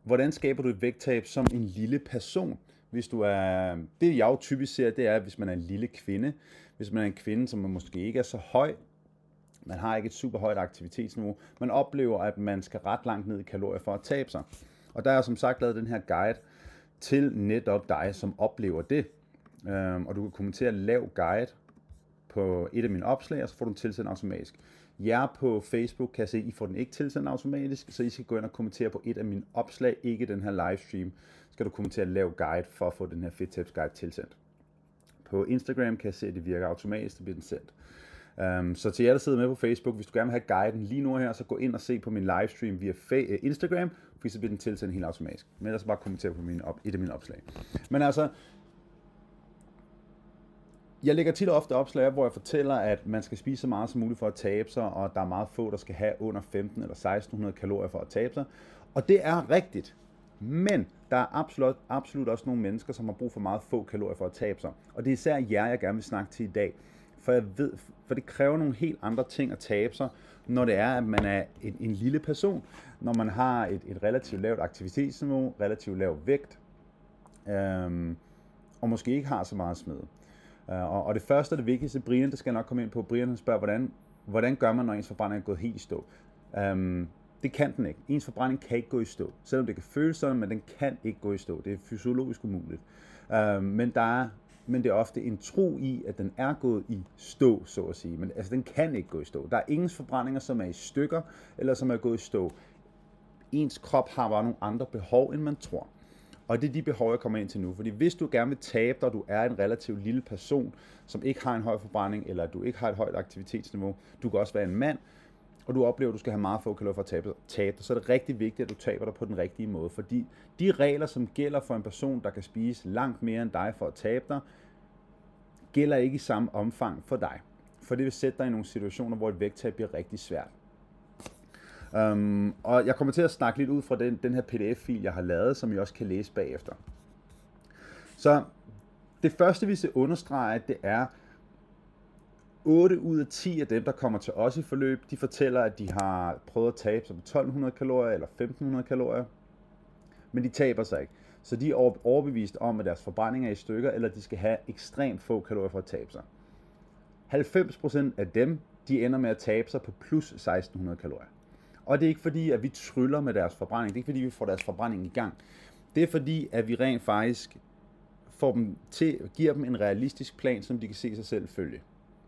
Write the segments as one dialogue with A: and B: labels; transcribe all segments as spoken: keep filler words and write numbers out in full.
A: hvordan skaber du et vægttab som en lille person? Hvis du er, det jeg jo typisk ser, det er, hvis man er en lille kvinde. Hvis man er en kvinde, som måske ikke er så høj, man har ikke et super højt aktivitetsniveau, man oplever, at man skal ret langt ned i kalorier for at tabe sig. Og der er som sagt lavet den her guide til netop dig, som oplever det. Øhm, og du kan kommentere lav guide på et af mine opslag, og så får du den tilsendt automatisk. Jer på Facebook kan se, at I får den ikke tilsendt automatisk, så I skal gå ind og kommentere på et af mine opslag, ikke den her livestream. Skal du kommentere lav guide for at få den her fedttabsguide tilsendt. På Instagram kan jeg se, at det virker automatisk, det bliver den sendt. Um, så til jer, der sidder med på Facebook, hvis du gerne vil have guiden lige nu her, så gå ind og se på min livestream via Instagram, for så bliver den tilsendt helt automatisk. Men ellers bare kommentere på mine op, et af mine opslag. Men altså, jeg lægger tit og ofte opslag, hvor jeg fortæller, at man skal spise så meget som muligt for at tabe sig, og der er meget få, der skal have under femten eller seksten hundrede kalorier for at tabe sig. Og det er rigtigt. Men der er absolut, absolut også nogle mennesker, som har brug for meget få kalorier for at tabe sig. Og det er især jer, jeg gerne vil snakke til i dag. For, jeg ved, for det kræver nogle helt andre ting at tabe sig, når det er, at man er en, en lille person. Når man har et, et relativt lavt aktivitetsniveau, relativt lav vægt, øhm, og måske ikke har så meget smid. Uh, og, og det første og det vigtigste, Brian, det skal jeg nok komme ind på. Brian spørger, hvordan, hvordan gør man, når ens forbrænding er gået helt i stå? Um, det kan den ikke. Ens forbrænding kan ikke gå i stå. Selvom det kan føles sådan, men den kan ikke gå i stå. Det er fysiologisk umuligt. Uh, men der er men det er ofte en tro i, at den er gået i stå, så at sige. Men altså, den kan ikke gå i stå. Der er ingen forbrændinger, som er i stykker, eller som er gået i stå. Ens krop har bare nogle andre behov, end man tror. Og det er de behov, jeg kommer ind til nu. Fordi hvis du gerne vil tabe dig, og du er en relativt lille person, som ikke har en høj forbrænding, eller du ikke har et højt aktivitetsniveau, du kan også være en mand, og du oplever, at du skal have meget få kalorier for at tabe dig, så er det rigtig vigtigt, at du taber dig på den rigtige måde. Fordi de regler, som gælder for en person, der kan spise langt mere end dig for at tabe dig, gælder ikke i samme omfang for dig. For det vil sætte dig i nogle situationer, hvor et vægttab bliver rigtig svært. Um, og jeg kommer til at snakke lidt ud fra den, den her P D F-fil, jeg har lavet, som I også kan læse bagefter. Så det første, vi skal understrege, det er, otte ud af ti af dem, der kommer til os i forløb, de fortæller, at de har prøvet at tabe sig på tolv hundrede kalorier eller femten hundrede kalorier, men de taber sig ikke. Så de er overbevist om, at deres forbrænding er i stykker, eller de skal have ekstremt få kalorier for at tabe sig. halvfems procent af dem, de ender med at tabe sig på plus seksten hundrede kalorier. Og det er ikke fordi, at vi tryller med deres forbrænding. Det er ikke fordi, vi får deres forbrænding i gang. Det er fordi, at vi rent faktisk får dem til, giver dem en realistisk plan, som de kan se sig selv følge.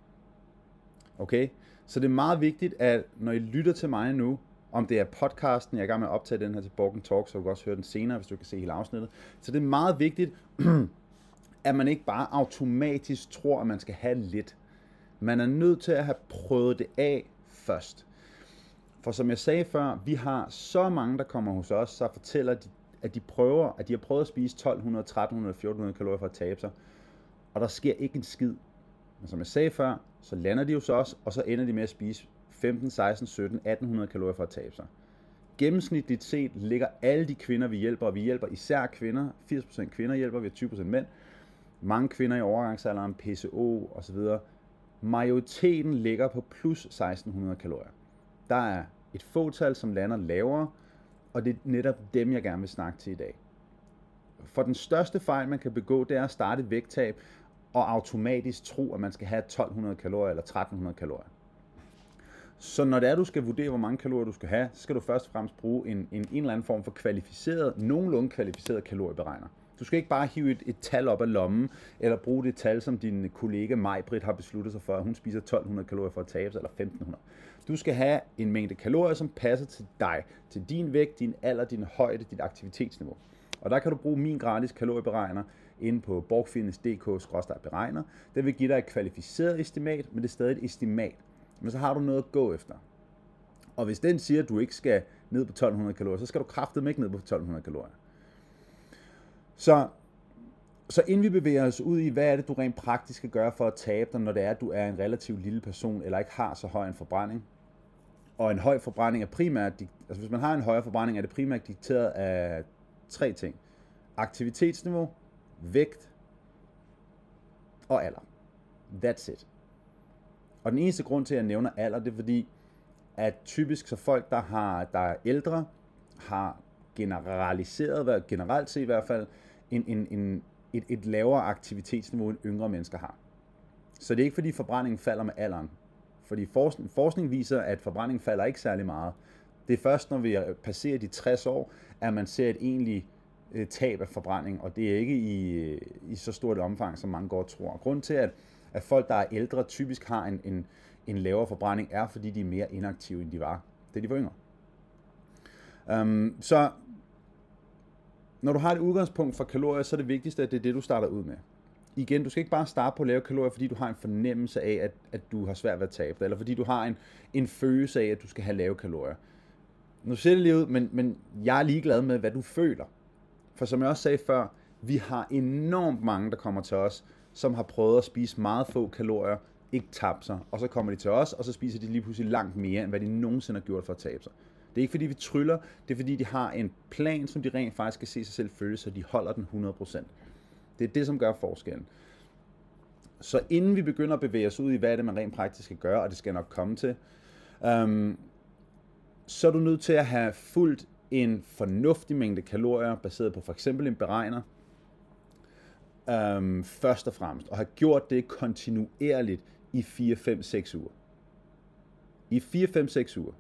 A: Okay? Så det er meget vigtigt, at når I lytter til mig nu, om det er podcasten, jeg er i gang med at optage den her til Borgen Talk, så du kan også høre den senere, hvis du kan se hele afsnittet. Så det er meget vigtigt, at man ikke bare automatisk tror, at man skal have lidt. Man er nødt til at have prøvet det af først. For som jeg sagde før, vi har så mange, der kommer hos os, så fortæller de, at de prøver, at de har prøvet at spise tolv hundrede, tretten hundrede, fjorten hundrede kalorier for at tabe sig, og der sker ikke en skid. Men som jeg sagde før, så lander de hos os, og så ender de med at spise femten, seksten, sytten, atten hundrede kalorier for at tabe sig. Gennemsnitligt set ligger alle de kvinder, vi hjælper, og vi hjælper især kvinder, firs procent kvinder hjælper, vi har tyve procent mænd, mange kvinder i overgangsalderen, P C O osv. Majoriteten ligger på plus seksten hundrede kalorier. Der er et fåtal, som lander lavere, og det er netop dem, jeg gerne vil snakke til i dag. For den største fejl, man kan begå, det er at starte et vægttab og automatisk tro, at man skal have tolv hundrede kalorier eller tretten hundrede kalorier. Så når det er, du skal vurdere, hvor mange kalorier du skal have, så skal du først og fremmest bruge en, en, en eller anden form for kvalificeret, nogenlunde kvalificeret kalorieberegner. Du skal ikke bare hive et, et tal op af lommen, eller bruge det tal, som din kollega Maj-Britt har besluttet sig for, at hun spiser tolv hundrede kalorier for at tabe sig, eller femten hundrede. Du skal have en mængde kalorier, som passer til dig, til din vægt, din alder, din højde, dit aktivitetsniveau. Og der kan du bruge min gratis kalorieberegner inde på borgfitness punktum d k skråstreg beregner. Den vil give dig et kvalificeret estimat, men det er stadig et estimat. Men så har du noget at gå efter. Og hvis den siger, at du ikke skal ned på tolv hundrede kalorier, så skal du kraftedeme ikke ned på tolv hundrede kalorier. Så, så inden vi bevæger os ud i, hvad er det, du rent praktisk skal gøre for at tabe dig, når det er, at du er en relativt lille person, eller ikke har så høj en forbrænding. Og en høj forbrænding er primært, altså hvis man har en højere forbrænding, er det primært dikteret af tre ting. Aktivitetsniveau, vægt og alder. That's it. Og den eneste grund til, at jeg nævner alder, det er fordi, at typisk så folk, der, har, der er ældre, har generaliseret, generelt set i hvert fald, en, en, en, et, et lavere aktivitetsniveau, end yngre mennesker har. Så det er ikke fordi forbrændingen falder med alderen. Fordi forskning, forskning viser, at forbrændingen falder ikke særlig meget. Det er først, når vi passerer de tres år, at man ser et egentligt øh, tab af forbrænding, og det er ikke i, i så stort et omfang, som mange godt tror. Grunden til, at, at folk, der er ældre, typisk har en, en, en lavere forbrænding, er, fordi de er mere inaktive, end de var, da de var yngre. Um, så når du har et udgangspunkt for kalorier, så er det vigtigste, at det er det, du starter ud med. Igen, du skal ikke bare starte på at lave kalorier, fordi du har en fornemmelse af, at, at du har svært ved at tabe dig, eller fordi du har en, en følelse af, at du skal have lave kalorier. Nu ser det lige ud, men, men jeg er ligeglad med, hvad du føler. For som jeg også sagde før, vi har enormt mange, der kommer til os, som har prøvet at spise meget få kalorier, ikke tabe sig, og så kommer de til os, og så spiser de lige pludselig langt mere, end hvad de nogensinde har gjort for at tabe sig. Det er ikke fordi vi tryller, det er fordi de har en plan, som de rent faktisk skal se sig selv følge, så de holder den hundrede procent. Det er det, som gør forskellen. Så inden vi begynder at bevæge os ud i, hvad er det, man rent praktisk skal gøre, og det skal nok komme til, øhm, så er du nødt til at have fulgt en fornuftig mængde kalorier, baseret på for eksempel en beregner, øhm, først og fremmest, og have gjort det kontinuerligt i fire, fem, seks uger. I fire, fem, seks uger.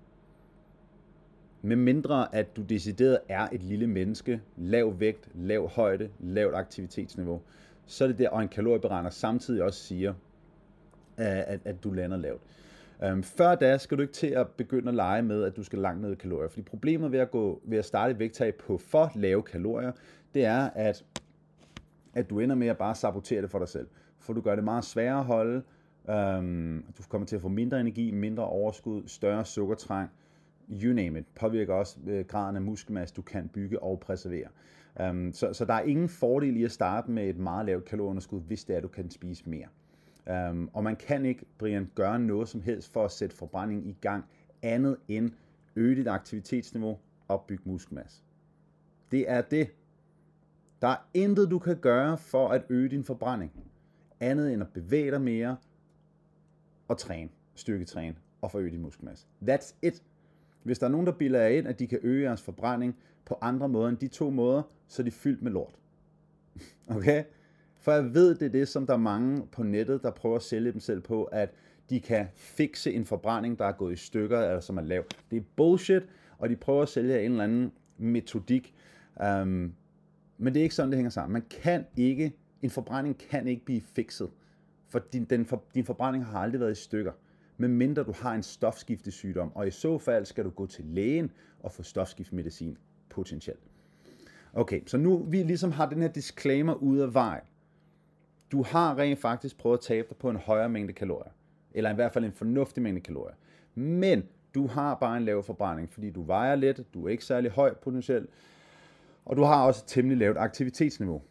A: Med mindre at du decideret er et lille menneske, lav vægt, lav højde, lavt aktivitetsniveau, så er det der, og en kalorieberegner samtidig også siger, at, at du lander lavt. Um, før da skal du ikke til at begynde at lege med, at du skal langt ned i kalorier. Fordi problemet ved at, gå, ved at starte et vægttab på for lave kalorier, det er, at, at du ender med at bare sabotere det for dig selv. For du gør det meget sværere at holde, um, du kommer til at få mindre energi, mindre overskud, større sukkertræng, you name it, påvirker også øh, graden af muskelmasse, du kan bygge og preservere. Um, så, så der er ingen fordel i at starte med et meget lavt kalorieunderskud, hvis det er, at du kan spise mere. Um, og man kan ikke, Brian, gøre noget som helst for at sætte forbrændingen i gang, andet end øge dit aktivitetsniveau og bygge muskelmasse. Det er det. Der er intet, du kan gøre for at øge din forbrænding, andet end at bevæge dig mere og træne, styrketræne og forøge din muskelmasse. That's it. Hvis der er nogen, der bilder jer ind, at de kan øge jeres forbrænding på andre måder end de to måder, så er de fyldt med lort. Okay? For jeg ved, det er det, som der er mange på nettet, der prøver at sælge dem selv på, at de kan fikse en forbrænding, der er gået i stykker, eller som er lav. Det er bullshit, og de prøver at sælge en eller anden metodik. Um, men det er ikke sådan, det hænger sammen. Man kan ikke, en forbrænding kan ikke blive fikset, for din, den for, din forbrænding har aldrig været i stykker, medmindre du har en stofskiftesygdom, og i så fald skal du gå til lægen og få stofskiftmedicin potentielt. Okay, så nu vi ligesom har den her disclaimer ude af vejen. Du har rent faktisk prøvet at tabe dig på en højere mængde kalorier, eller i hvert fald en fornuftig mængde kalorier. Men du har bare en lav forbrænding, fordi du vejer lidt, du er ikke særlig høj potentielt, og du har også et temmelig lavt aktivitetsniveau.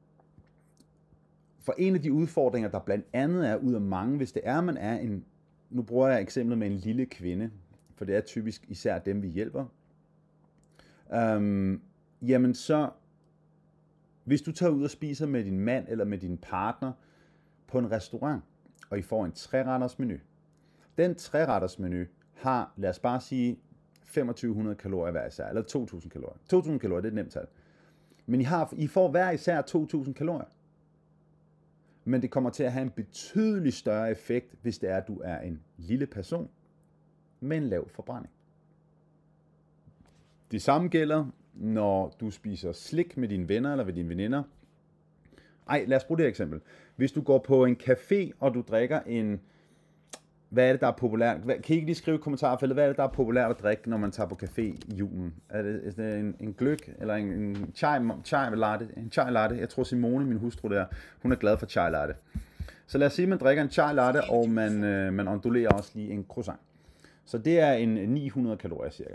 A: For en af de udfordringer, der blandt andet er ud af mange, hvis det er, man er en, nu bruger jeg eksemplet med en lille kvinde, for det er typisk især dem, vi hjælper, øhm, jamen så, hvis du tager ud og spiser med din mand eller med din partner på en restaurant, og I får en tre-retters menu. Den tre-retters menu har, lad os bare sige, femogtyve hundrede kalorier hver især, eller to tusind kalorier. to tusind kalorier, det er et nemt tal. Men I, har, I får hver især to tusind kalorier. Men det kommer til at have en betydelig større effekt, hvis det er, at du er en lille person med en lav forbrænding. Det samme gælder, når du spiser slik med dine venner eller med dine veninder. Ej, lad os bruge det eksempel. Hvis du går på en café, og du drikker en... Hvad er det, der er populært? Kan I ikke lige skrive i kommentarfeltet, hvad er det, der er populært at drikke, når man tager på café i julen? Er det, er det en, en gløgg, eller en, en chai, chai latte? En chai latte. Jeg tror Simone, min hustru der, hun er glad for chai latte. Så lad os sige, at man drikker en chai latte, og man, øh, man ondulerer også lige en croissant. Så det er en ni hundrede kalorier cirka.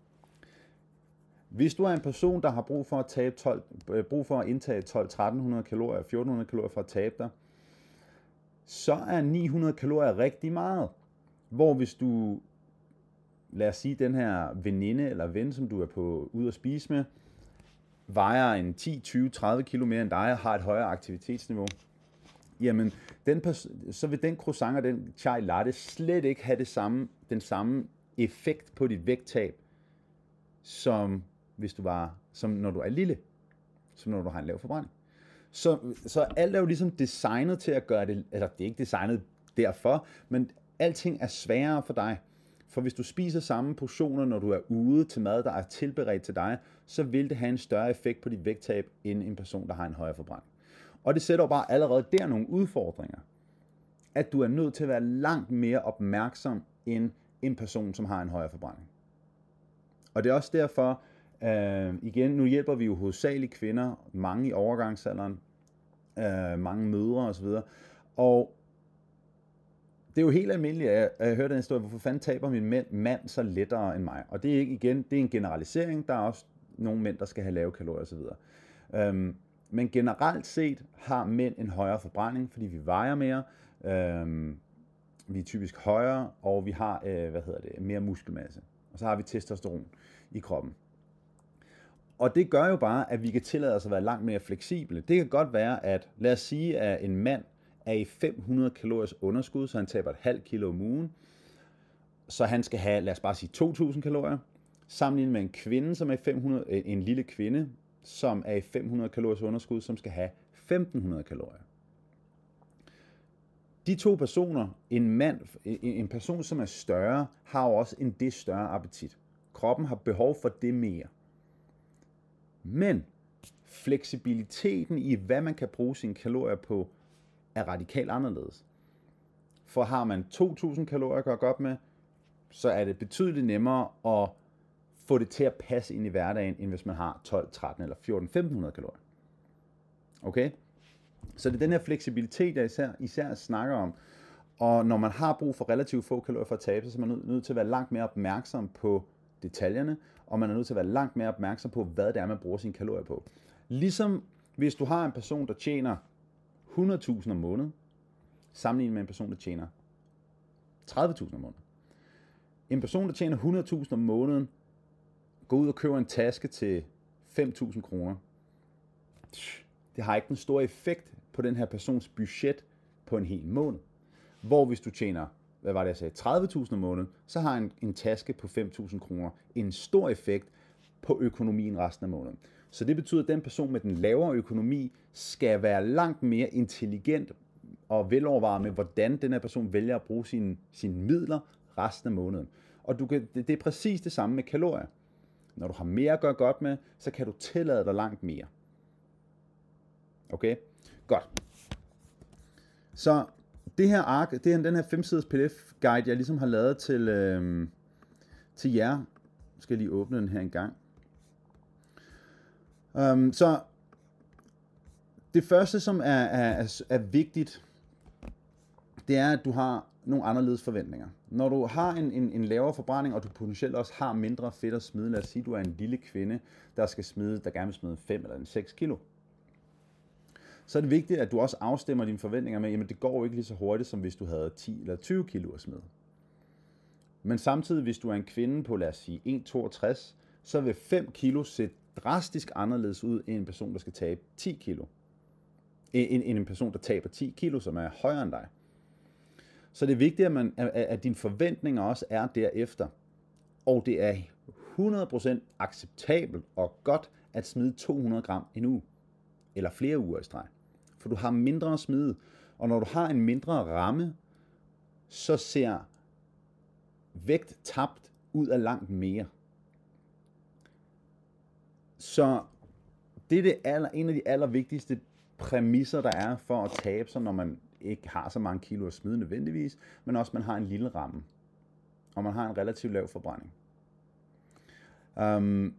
A: Hvis du er en person, der har brug for at, tabe tolv, brug for at indtage tolv til tretten hundrede kalorier, fjorten hundrede kalorier for at tabe dig, så er ni hundrede kalorier rigtig meget. Hvor hvis du, lad os sige, den her veninde eller ven, som du er på ude at spise med, vejer en ti, tyve, tredive kilo mere end dig og har et højere aktivitetsniveau, jamen den, så vil den croissant og den chai latte slet ikke have det samme, den samme effekt på dit vægttab, som hvis du var, som når du er lille, som når du har en lav forbrænding. Så, så alt er jo ligesom designet til at gøre det, eller det er ikke designet derfor, men alting er sværere for dig. For hvis du spiser samme portioner, når du er ude til mad, der er tilberedt til dig, så vil det have en større effekt på dit vægttab, end en person, der har en højere forbrænding. Og det sætter jo bare allerede der nogle udfordringer. At du er nødt til at være langt mere opmærksom end en person, som har en højere forbrænding. Og det er også derfor, øh, igen, nu hjælper vi jo hovedsageligt kvinder, mange i overgangsalderen, øh, mange mødre osv. Og det er jo helt almindeligt, at jeg hører den historie, hvorfor fanden taber min mand, mand så lettere end mig? Og det er ikke igen, det er en generalisering, der er også nogle mænd, der skal have lave kalorier osv. Øhm, men generelt set har mænd en højere forbrænding, fordi vi vejer mere, øhm, vi er typisk højere, og vi har øh, hvad hedder det, mere muskelmasse. Og så har vi testosteron i kroppen. Og det gør jo bare, at vi kan tillade os at være langt mere fleksible. Det kan godt være, at lad os sige, at en mand er i fem hundrede kaloriers underskud, så han taber et halvt kilo om ugen. Så han skal have, lad os bare sige, to tusind kalorier. Sammenlignet med en kvinde, som er i fem hundrede, en lille kvinde, som er i fem hundrede kaloriers underskud, som skal have femten hundrede kalorier. De to personer, en mand, en person, som er større, har jo også en det større appetit. Kroppen har behov for det mere. Men fleksibiliteten i, hvad man kan bruge sine kalorier på, er radikalt anderledes. For har man to tusind kalorier at gøre godt med, så er det betydeligt nemmere at få det til at passe ind i hverdagen, end hvis man har tolv, tretten eller fjorten, femten hundrede kalorier. Okay? Så det er den her fleksibilitet, jeg især, især snakker om. Og når man har brug for relativt få kalorier for at tabe sig, så er man nødt, nødt til at være langt mere opmærksom på detaljerne, og man er nødt til at være langt mere opmærksom på, hvad det er, man bruger sine kalorier på. Ligesom hvis du har en person, der tjener hundrede tusind om måneden, sammenlignet med en person, der tjener tredive tusind om måneden. En person, der tjener hundrede tusind om måneden, går ud og køber en taske til fem tusind kroner. Det har ikke en stor effekt på den her persons budget på en hel måned. Hvor hvis du tjener, hvad var det jeg sagde, tredive tusind om måneden, så har en, en taske på fem tusind kroner en stor effekt på økonomien resten af måneden. Så det betyder, at den person med den lavere økonomi skal være langt mere intelligent og velovervejet med, hvordan den her person vælger at bruge sine, sine midler resten af måneden. Og du kan, det, det er præcis det samme med kalorier. Når du har mere at gøre godt med, så kan du tillade dig langt mere. Okay? Godt. Så det her ark, det er den her fem-siders P D F-guide, jeg ligesom har lavet til, øh, til jer. Nu skal jeg lige åbne den her en gang. Um, så det første, som er, er, er vigtigt, det er, at du har nogle anderledes forventninger. Når du har en, en, en lavere forbrænding, og du potentielt også har mindre fedt at smide, lad os sige, at du er en lille kvinde, der skal smide, der gerne vil smide fem eller seks kilo, så er det vigtigt, at du også afstemmer dine forventninger med, jamen det går jo ikke lige så hurtigt, som hvis du havde ti eller tyve kilo at smide. Men samtidig, hvis du er en kvinde på, lad os sige, en komma toogtres, så vil fem kilo se drastisk anderledes ud end en person, der skal tabe ti kilo. End en person, der taber ti kilo, som er højere end dig. Så det er vigtigt, at, man, at dine forventninger også er derefter. Og det er hundrede procent acceptabelt og godt at smide to hundrede gram en uge. Eller flere uger i streg. For du har mindre at smide. Og når du har en mindre ramme, så ser vægt tabt ud af langt mere. Så det er det aller, en af de allervigtigste præmisser, der er for at tabe sig, når man ikke har så mange kilo at smide nødvendigvis, men også man har en lille ramme, og man har en relativt lav forbrænding. Um,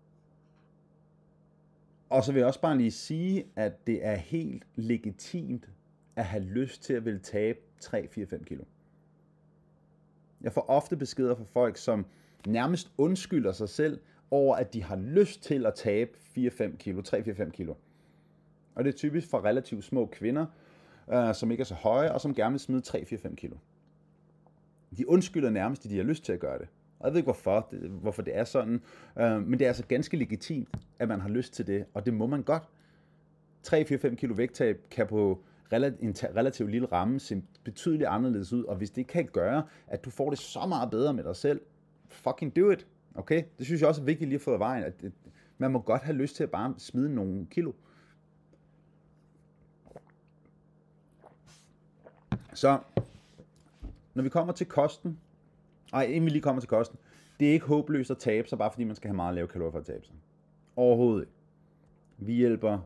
A: og så vil jeg også bare lige sige, at det er helt legitimt at have lyst til at ville tabe tre, fire, fem kilo. Jeg får ofte beskeder fra folk, som nærmest undskylder sig selv over, at de har lyst til at tabe fire fem kilo, tre fire fem kilo. Og det er typisk for relativt små kvinder, øh, som ikke er så høje, og som gerne vil smide tre fire fem kilo. De undskylder nærmest, at de har lyst til at gøre det. Og jeg ved ikke hvorfor, det, hvorfor det er sådan, øh, men det er altså ganske legitimt, at man har lyst til det, og det må man godt. tre fire fem kilo vægttab kan på en relativt lille ramme se betydeligt anderledes ud, og hvis det kan gøre, at du får det så meget bedre med dig selv, fucking do it. Okay? Det synes jeg også er vigtigt lige at få af vejen, at man må godt have lyst til at bare smide nogle kilo. Så, når vi kommer til kosten, ej, inden vi lige kommer til kosten, det er ikke håbløst at tabe sig, bare fordi man skal have meget lave kalorier for at tabe sig. Overhovedet ikke. Vi hjælper,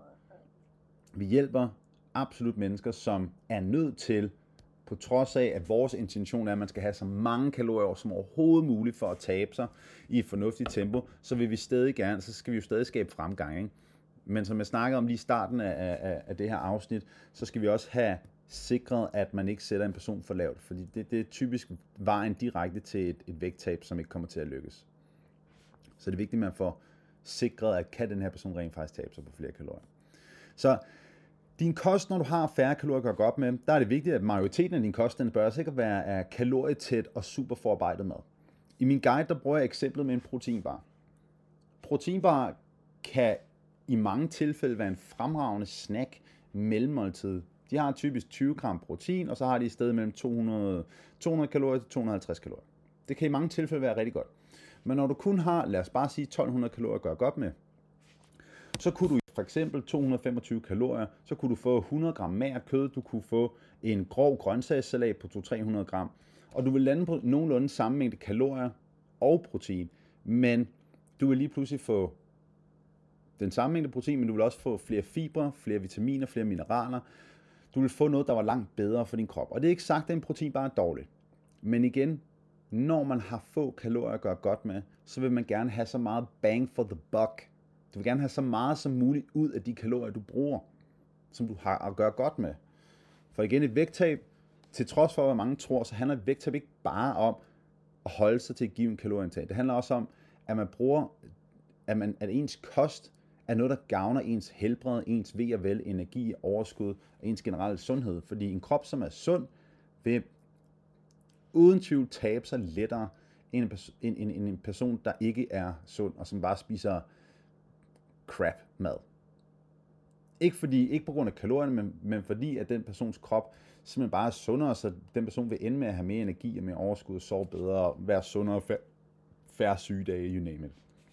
A: vi hjælper absolut mennesker, som er nødt til, på trods af, at vores intention er, at man skal have så mange kalorier som overhovedet muligt for at tabe sig i et fornuftigt tempo, så vil vi stadig gerne, så skal vi jo stadig skabe fremgang, ikke? Men som jeg snakkede om lige i starten af, af, af det her afsnit, så skal vi også have sikret, at man ikke sætter en person for lavt, fordi det, det er typisk vejen direkte til et, et vægttab, som ikke kommer til at lykkes. Så det er vigtigt, at man får sikret, at kan den her person rent faktisk tabe sig på flere kalorier. Så din kost, når du har færre kalorier at gøre op med, der er det vigtigt, at majoriteten af din kost, den bør sikkert være af kalorietæt og super forarbejdet mad. I min guide, der bruger jeg eksemplet med en proteinbar. Proteinbar kan i mange tilfælde være en fremragende snack mellemmåltid. De har typisk tyve gram protein, og så har de i stedet mellem to hundrede, to hundrede kalorier til to hundrede og halvtreds kalorier. Det kan i mange tilfælde være rigtig godt. Men når du kun har, lad os bare sige, tolv hundrede kalorier at gøre godt med, så kunne du for eksempel to hundrede og femogtyve kalorier, så kunne du få hundrede gram magert kød, du kunne få en grov grøntsagssalat på to til tre hundrede gram, og du vil lande på nogenlunde samme mængde kalorier og protein, men du vil lige pludselig få den samme mængde protein, men du vil også få flere fibre, flere vitaminer, flere mineraler. Du vil få noget, der var langt bedre for din krop. Og det er ikke sagt, at en protein bare er dårlig. Men igen, når man har få kalorier at gøre godt med, så vil man gerne have så meget bang for the buck. Du vil gerne have så meget som muligt ud af de kalorier, du bruger, som du har at gøre godt med. For igen, et vægttab, til trods for, hvad mange tror, så handler et vægttab ikke bare om at holde sig til at give en kalorieindtag. Det handler også om, at man bruger, at, man, at ens kost er noget, der gavner ens helbred, ens ve og vel, energi, overskud og ens generelle sundhed. Fordi en krop, som er sund, vil uden tvivl tabe sig lettere end en, en, en, en person, der ikke er sund og som bare spiser crap mad. Ikke, fordi, ikke på grund af kalorierne, men, men fordi at den persons krop simpelthen bare er sundere, så den person vil ende med at have mere energi og mere overskud og sove bedre og være sundere, færre sygedage, you name it.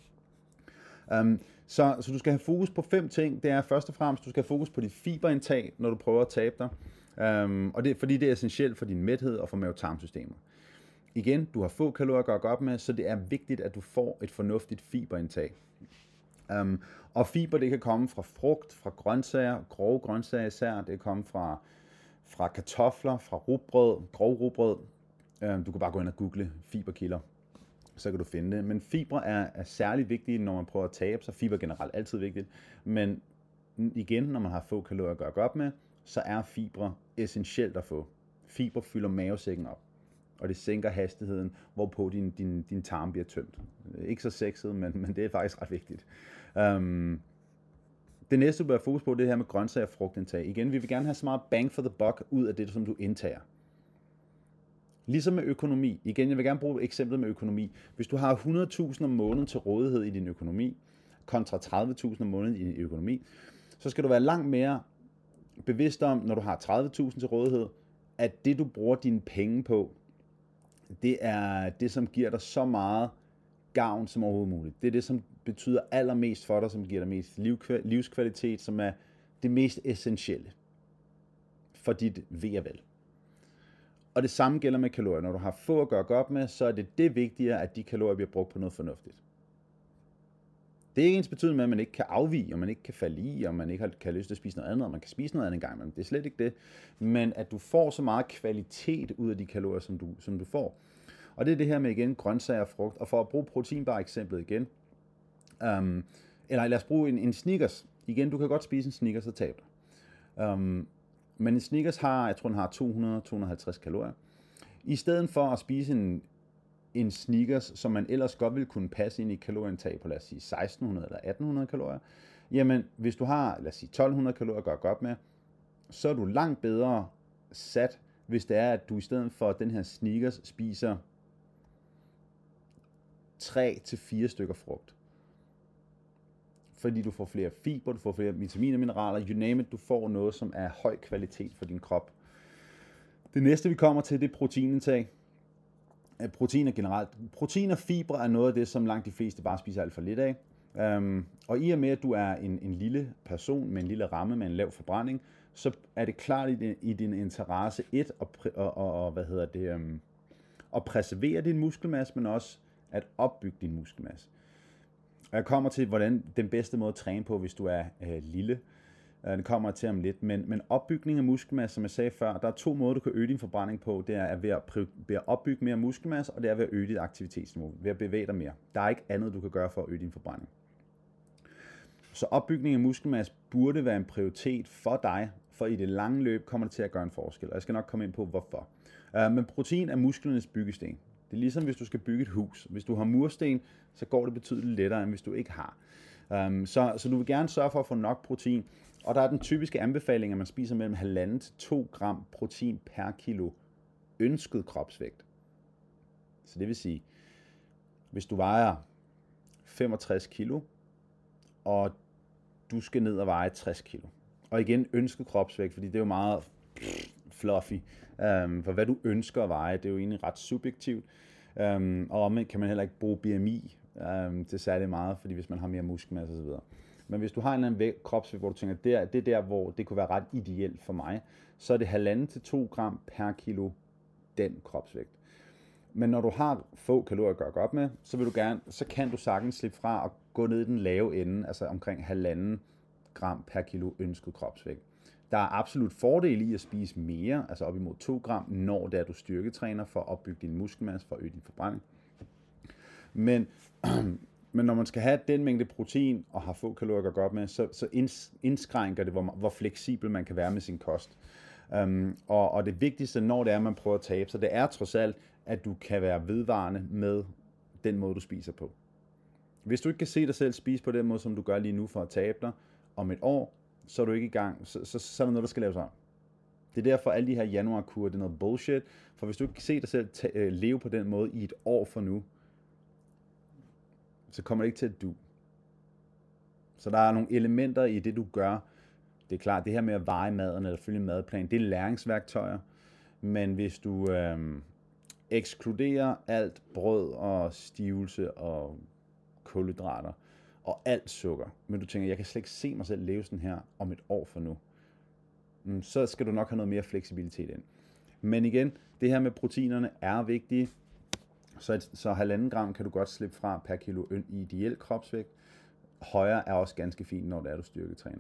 A: Um, så, så du skal have fokus på fem ting. Det er først og fremmest, du skal have fokus på dit fiberindtag, når du prøver at tabe dig. Um, og det, fordi det er essentielt for din mæthed og for mave-tarmsystemet. Igen, du har få kalorier at gøre godt med, så det er vigtigt, at du får et fornuftigt fiberindtag. Um, og fiber, det kan komme fra frugt, fra grøntsager, grove grøntsager især. Det kan komme fra, fra kartofler, fra rugbrød, grov rugbrød. Um, du kan bare gå ind og google fiberkilder, så kan du finde det. Men fibre er, er særlig vigtige, når man prøver at tabe sig. Fiber generelt er altid vigtigt. Men igen, når man har få kalorier at gøre godt med, så er fibre essentielt at få. Fiber fylder mavesækken op, og det sænker hastigheden, hvorpå din, din, din tarm bliver tømt. Ikke så sexet, men, men det er faktisk ret vigtigt. Um, det næste, du bør have fokus på, det er her med grøntsager og frugtindtag. Igen, vi vil gerne have så meget bang for the buck ud af det, som du indtager. Ligesom med økonomi. Igen, jeg vil gerne bruge eksemplet med økonomi. Hvis du har hundrede tusind om måneden til rådighed i din økonomi, kontra tredive tusind om måneden i din økonomi, så skal du være langt mere bevidst om, når du har tredive tusind til rådighed, at det, du bruger dine penge på, det er det, som giver dig så meget gavn som overhovedet muligt. Det er det, som betyder allermest for dig, som giver dig mest livskvalitet, som er det mest essentielle for dit ve og vel. Og det samme gælder med kalorier. Når du har få at gøre godt med, så er det det vigtigere, at de kalorier bliver brugt på noget fornuftigt. Det er ikke ens betydende med, at man ikke kan afvige, og man ikke kan falde i, og man ikke kan have lyst til at spise noget andet, og man kan spise noget andet en gang, men det er slet ikke det. Men at du får så meget kvalitet ud af de kalorier, som du, som du får. Og det er det her med igen grøntsager og frugt. Og for at bruge proteinbar eksemplet igen, um, eller lad os bruge en, en Snickers. Igen, du kan godt spise en Snickers og tabe dig. Um, men en Snickers har, jeg tror den har to hundrede til to hundrede og halvtreds kalorier. I stedet for at spise en en Snickers, som man ellers godt ville kunne passe ind i kalorieindtag på, lad os sige, seksten hundrede eller atten hundrede kalorier, jamen, hvis du har, lad os sige, tolv hundrede kalorier at gøre godt med, så er du langt bedre sat, hvis det er, at du i stedet for den her Snickers spiser tre til fire stykker frugt. Fordi du får flere fiber, du får flere vitaminer, mineraler, you name it, du får noget, som er høj kvalitet for din krop. Det næste, vi kommer til, det er proteinindtag. proteiner generelt. Protein og fibre er noget af det, som langt de fleste bare spiser alt for lidt af. Um, og i og med, at du er en, en lille person med en lille ramme med en lav forbrænding, så er det klart i din, i din interesse et at, og, og, og, hvad hedder det, um, at preservere din muskelmasse, men også at opbygge din muskelmasse. Og jeg kommer til, hvordan den bedste måde at træne på, hvis du er øh, lille. Det kommer jeg til om lidt, men, men opbygning af muskelmasse, som jeg sagde før, der er to måder, du kan øge din forbrænding på. Det er ved at, ved at opbygge mere muskelmasse, og det er ved at øge dit aktivitetsniveau, ved at bevæge dig mere. Der er ikke andet, du kan gøre for at øge din forbrænding. Så opbygning af muskelmasse burde være en prioritet for dig, for i det lange løb kommer det til at gøre en forskel, og jeg skal nok komme ind på, hvorfor. Uh, men protein er musklernes byggesten. Det er ligesom, hvis du skal bygge et hus. Hvis du har mursten, så går det betydeligt lettere, end hvis du ikke har. Um, så, så du vil gerne sørge for at få nok protein. Og der er den typiske anbefaling, at man spiser mellem halvanden til to gram protein per kilo ønsket kropsvægt. Så det vil sige, hvis du vejer femogtres kilo, og du skal ned og veje tres kilo. Og igen, ønsket kropsvægt, fordi det er jo meget fluffy. Um, for hvad du ønsker at veje, det er jo egentlig ret subjektivt. Um, og omvendt kan man heller ikke bruge B M I um, til særlig meget, fordi hvis man har mere muskelmasse osv. Men hvis du har en eller anden vægt, kropsvægt, hvor du tænker, det er, det er der, hvor det kunne være ret ideelt for mig, så er det halvanden til to gram per kilo den kropsvægt. Men når du har få kalorier at gøre godt med, så vil du gerne, så kan du sagtens slippe fra at gå ned i den lave ende, altså omkring halvanden gram per kilo ønsket kropsvægt. Der er absolut fordel i at spise mere, altså op imod to gram, når det er, du styrketræner for at opbygge din muskelmasse, for at øge din forbrænding. Men, men når man skal have den mængde protein og har få kalorier at gøre godt med, så, så indskrænker det, hvor, hvor fleksibel man kan være med sin kost. Um, og, og det vigtigste, når det er, at man prøver at tabe sig, det er trods alt, at du kan være vedvarende med den måde, du spiser på. Hvis du ikke kan se dig selv spise på den måde, som du gør lige nu for at tabe dig, om et år, så er du ikke i gang, så, så, så er der noget, der skal laves om. Det er derfor, alle de her januarkurer, det er noget bullshit, for hvis du ikke kan se dig selv ta- leve på den måde i et år for nu, så kommer det ikke til at du. Så der er nogle elementer i det, du gør. Det er klart, det her med at veje maden eller følge en madplan, det er læringsværktøjer, men hvis du øh, ekskluderer alt brød og stivelse og kulhydrater, og alt sukker, men du tænker, jeg kan slet ikke se mig selv leve sådan her om et år for nu, så skal du nok have noget mere fleksibilitet ind. Men igen, det her med proteinerne er vigtige, så, et, så halvanden gram kan du godt slippe fra per kilo i ideel kropsvægt. Højere er også ganske fint, når det er, du styrketræner.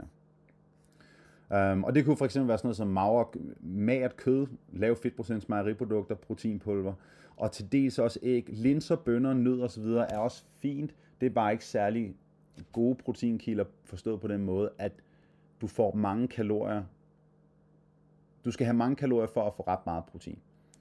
A: Um, og det kunne for eksempel være sådan noget som mager, magert kød, lav fedtprocents mejeriprodukter, proteinpulver, og til dels også æg, linser, bønner, nødder osv. er også fint. Det er bare ikke særlig gode proteinkilder, forstået på den måde, at du får mange kalorier. Du skal have mange kalorier for at få ret meget protein.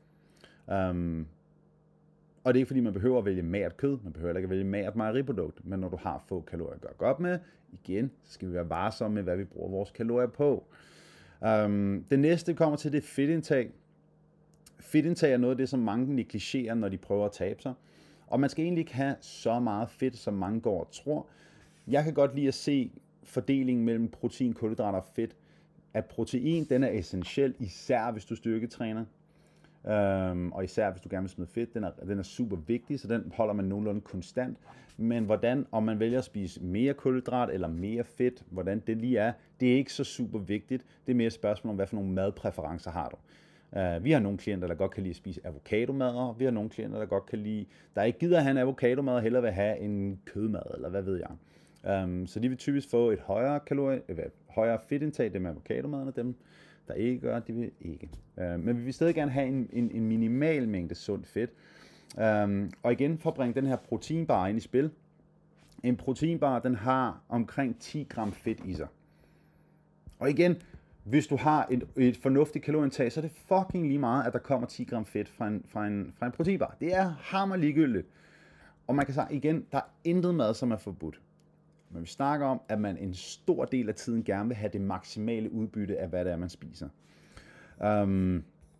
A: Um, og det er ikke fordi, man behøver at vælge magert kød, man behøver ikke at vælge magert mejeriprodukt, men når du har få kalorier at gøre godt med, igen, så skal vi være varsomme med, hvad vi bruger vores kalorier på. Um, det næste kommer til, det er fedtindtag. Fedtindtag er noget af det, som mange negligerer, når de prøver at tabe sig. Og man skal egentlig ikke have så meget fedt, som mange går og tror. Jeg kan godt lide at se fordelingen mellem protein, kulhydrater og fedt. At protein, den er essentiel, især hvis du styrketræner. Um, og især hvis du gerne vil smide fedt, den er, den er super vigtig, så den holder man nogenlunde konstant. Men hvordan, om man vælger at spise mere kulhydrat eller mere fedt, hvordan det lige er, det er ikke så super vigtigt. Det er mere et spørgsmål om, hvad for nogle madpræferencer har du. Uh, vi har nogle klienter, der godt kan lide at spise avocadomad, og vi har nogle klienter, der godt kan lide, der ikke gider at have en avocadomad, og hellere vil have en kødmad, eller hvad ved jeg. Um, så de vil typisk få et højere, kalori, øh, højere fedtindtag, dem med avocadomaden, og dem der ikke gør, de vil ikke. Uh, men vi vil stadig gerne have en, en, en minimal mængde sundt fedt. Um, og igen, for at bringe den her proteinbar ind i spil. En proteinbar, den har omkring ti gram fedt i sig. Og igen, hvis du har et, et fornuftigt kalorieindtag, så er det fucking lige meget, at der kommer ti gram fedt fra en, fra en, fra en proteinbar. Det er hammer ligegyldigt. Og man kan sige igen, der er intet mad, som er forbudt. Men vi snakker om, at man en stor del af tiden gerne vil have det maksimale udbytte af, hvad det er, man spiser. Um,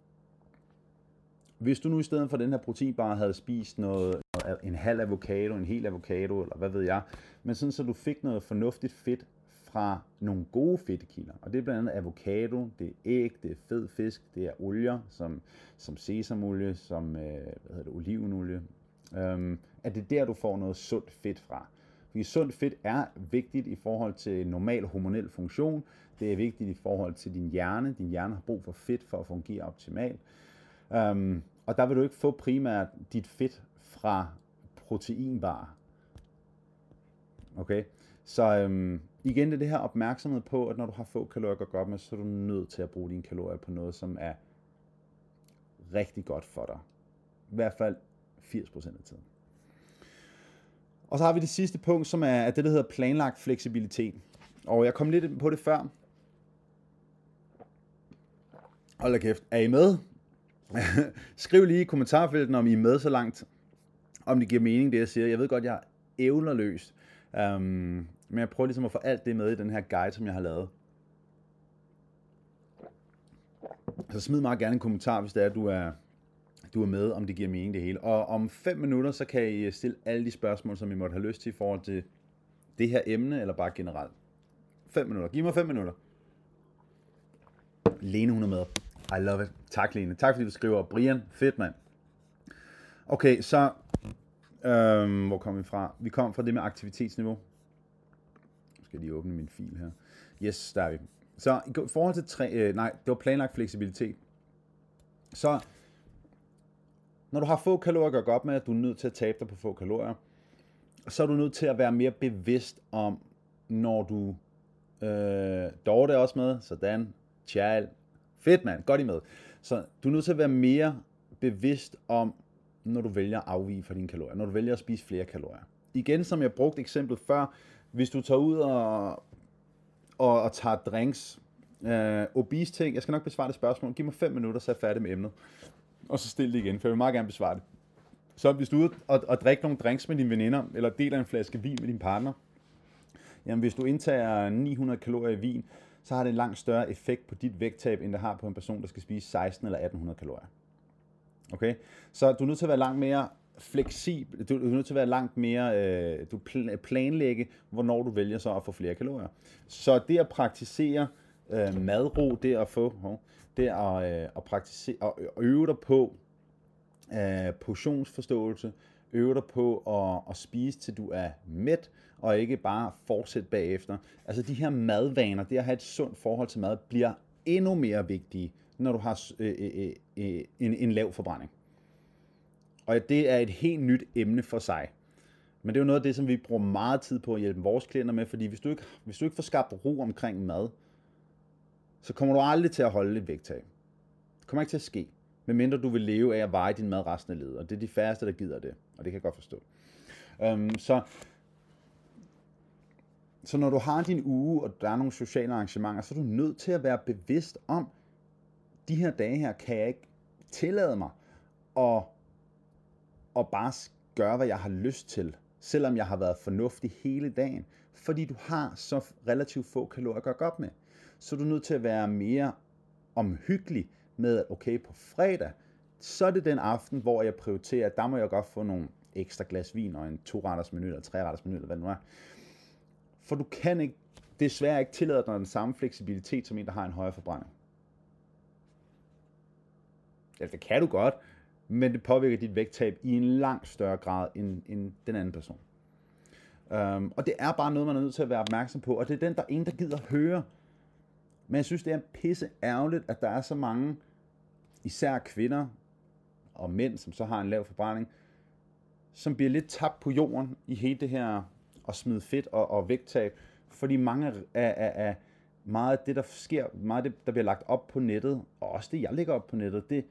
A: hvis du nu i stedet for den her proteinbar havde spist noget, en halv avocado, en hel avocado, eller hvad ved jeg, men sådan så du fik noget fornuftigt fedt fra nogle gode fedtekilder. Og det er blandt andet avocado, det er æg, det er fed fisk, det er olier, som, som sesamolie, som øh, hvad hedder det, olivenolie. Øhm, at det er der, du får noget sundt fedt fra. Fordi sundt fedt er vigtigt i forhold til normal hormonel funktion. Det er vigtigt i forhold til din hjerne. Din hjerne har brug for fedt for at fungere optimalt. Um, og der vil du ikke få primært dit fedt fra proteinbar. Okay? Så um, igen, det er det her opmærksomhed på, at når du har få kalorier at gå godt med, så er du nødt til at bruge dine kalorier på noget, som er rigtig godt for dig. I hvert fald firs procent af tiden. Og så har vi det sidste punkt, som er det, der hedder planlagt fleksibilitet. Og jeg kom lidt ind på det før. Hold da kæft, er I med? Skriv lige i kommentarfelten, om I er med så langt. Om det giver mening, det jeg siger. Jeg ved godt, jeg ævler løst. Um, men jeg prøver ligesom at få alt det med i den her guide, som jeg har lavet. Så smid meget gerne en kommentar, hvis det er, at du er... du er med, om det giver mening det hele. Og om fem minutter, så kan I stille alle de spørgsmål, som I måtte have lyst til i forhold til det her emne, eller bare generelt. Fem minutter. Giv mig fem minutter. Lene, hun er med. I love it. Tak, Lene. Tak, fordi du skriver. Brian, fedt, mand. Okay, så... Øhm, hvor kom vi fra? Vi kom fra det med aktivitetsniveau. Nu skal jeg lige åbne min fil her. Yes, der er vi. Så i forhold til... Tre, øh, nej, det var planlagt fleksibilitet. Så... Når du har få kalorier at gøre godt med, at du er nødt til at tabe dig på få kalorier, så er du nødt til at være mere bevidst om, når du... Øh, Dorte er også med, sådan, tjal, fedt mand, godt I med. Så du er nødt til at være mere bevidst om, når du vælger at afvige fra dine kalorier, når du vælger at spise flere kalorier. Igen, som jeg brugte eksemplet før, hvis du tager ud og, og, og tager drinks, øh, obese ting, jeg skal nok besvare det spørgsmål, giv mig fem minutter, så er jeg færdig med emnet. Og så stille det igen, for jeg vil meget gerne besvare det. Så hvis du er ude og, og drikker nogle drinks med dine veninder, eller deler en flaske vin med din partner, jamen hvis du indtager ni hundrede kalorier i vin, så har det en langt større effekt på dit vægttab, end det har på en person, der skal spise seksten eller atten hundrede kalorier. Okay? Så du er nødt til at være langt mere fleksibel, du er nødt til at være langt mere, øh, du planlægge, hvornår du vælger så at få flere kalorier. Så det at praktisere øh, madro, det at få... Oh, det er at, øh, at praktisere, at øve dig på øh, portionsforståelse, øve dig på at, at spise til du er mæt, og ikke bare fortsætte bagefter. Altså de her madvaner, det at have et sundt forhold til mad, bliver endnu mere vigtige, når du har øh, øh, øh, en, en lav forbrænding. Og det er et helt nyt emne for sig. Men det er jo noget af det, som vi bruger meget tid på at hjælpe vores klienter med, fordi hvis du ikke, hvis du ikke får skabt ro omkring mad, så kommer du aldrig til at holde et vægttab. Det kommer ikke til at ske, medmindre du vil leve af at veje din mad resten af livet. Og det er de færreste, der gider det, og det kan jeg godt forstå. Um, så, så når du har din uge, og der er nogle sociale arrangementer, så er du nødt til at være bevidst om, de her dage her kan jeg ikke tillade mig at, at bare gøre, hvad jeg har lyst til, selvom jeg har været fornuftig hele dagen, fordi du har så relativt få kalorier at gøre godt med. Så er du nødt til at være mere omhyggelig med, at okay, på fredag, så er det den aften, hvor jeg prioriterer, at der må jeg godt få nogle ekstra glas vin og en to-retters menu eller tre-retters menu, eller hvad det nu er. For du kan ikke, desværre ikke tillade dig den samme fleksibilitet, som en, der har en højere forbrænding. Ja, det kan du godt, men det påvirker dit vægttab i en langt større grad end, end den anden person. Um, og det er bare noget, man er nødt til at være opmærksom på, og det er den, der er ingen, der gider høre. Men jeg synes, det er pisse ærgerligt, at der er så mange, især kvinder og mænd, som så har en lav forbrænding, som bliver lidt tabt på jorden i hele det her at smide fedt og, og vægttab. Fordi mange af, af, af meget af det, der sker, meget af det, der bliver lagt op på nettet, og også det, jeg lægger op på nettet, det,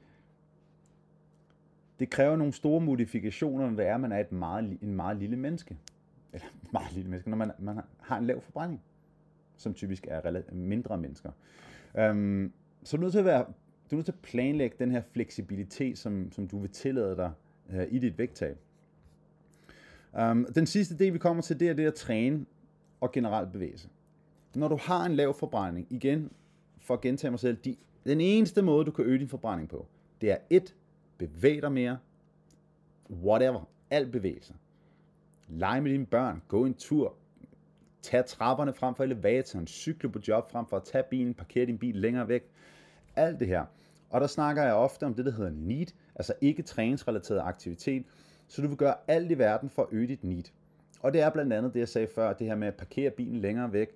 A: det kræver nogle store modifikationer, når det er, at man er et meget, en meget lille menneske. Eller meget lille menneske, når man, man har en lav forbrænding, som typisk er mindre mennesker. Um, så du er nødt til at være, du er nødt til at planlægge den her fleksibilitet, som, som du vil tillade dig uh, i dit vægttab. Um, den sidste del, vi kommer til, det er det at træne og generelt bevæge sig. Når du har en lav forbrænding, igen, for at gentage mig selv, de, den eneste måde, du kan øge din forbrænding på, det er et, bevæg dig mere, whatever, alt bevægelse. Lege med dine børn, gå en tur, tage trapperne frem for elevatoren, cykle på job frem for at tage bilen, parkere din bil længere væk. Alt det her. Og der snakker jeg ofte om det, der hedder need, altså ikke træningsrelateret aktivitet, så du vil gøre alt i verden for at øge dit need. Og det er blandt andet det, jeg sagde før, det her med at parkere bilen længere væk,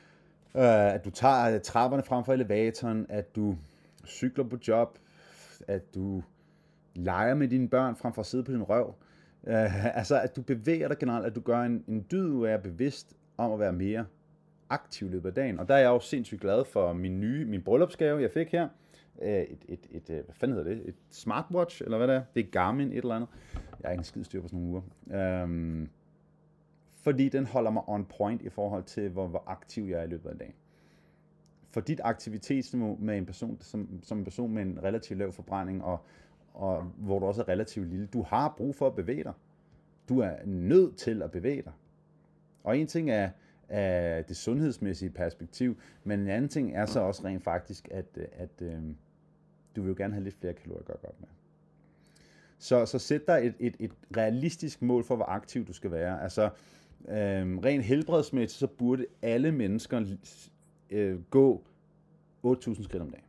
A: at du tager trapperne frem for elevatoren, at du cykler på job, at du leger med dine børn frem for at sidde på din røv. Altså, at du bevæger dig generelt, at du gør en, en dyd ud af at være bevidst om at være mere aktiv i løbet af dagen. Og der er jeg jo sindssygt glad for min nye, min bryllupsgave, jeg fik her. Et, et, et, hvad fanden hedder det? Et smartwatch, eller hvad det er? Det er Garmin, et eller andet. Jeg har ikke en skid styr på sådan nogle uger. Um, fordi den holder mig on point i forhold til, hvor, hvor aktiv jeg er i løbet af dagen. For dit aktivitetsniveau med en person, som, som en person med en relativt lav forbrænding, og, og hvor du også er relativt lille, du har brug for at bevæge dig. Du er nødt til at bevæge dig. Og en ting er, er det sundhedsmæssige perspektiv, men en anden ting er så også rent faktisk, at, at øh, du vil jo gerne have lidt flere kalorier at gøre godt med. Så, så sæt dig et, et, et realistisk mål for, hvor aktiv du skal være. Altså, øh, rent helbredsmæssigt, så burde alle mennesker øh, gå otte tusind skridt om dagen.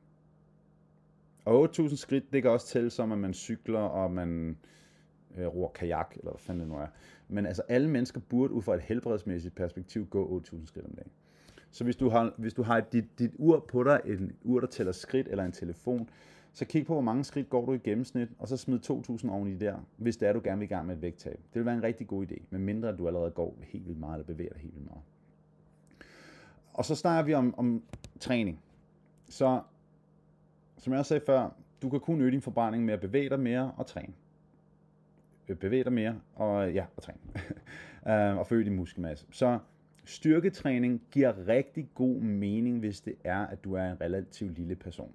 A: Og otte tusind skridt, det kan også tælle som, at man cykler, og man øh, roer kajak, eller hvad fanden det nu er. Men altså, alle mennesker burde ud fra et helbredsmæssigt perspektiv gå otte tusind skridt om dagen. Så hvis du har, hvis du har dit, dit ur på dig, en ur, der tæller skridt, eller en telefon, så kig på, hvor mange skridt går du i gennemsnit, og så smid to tusind oveni der, hvis det er, du gerne vil i gang med et vægttab. Det vil være en rigtig god idé, medmindre at du allerede går helt vildt meget, eller bevæger dig helt vildt meget. Og så snakker vi om, om træning. Så, som jeg sagde før, du kan kun øge din forbrænding med at bevæge dig mere og træne. Bevæge dig mere og, ja, og træne. og forøge din muskelmasse. Så styrketræning giver rigtig god mening, hvis det er, at du er en relativt lille person.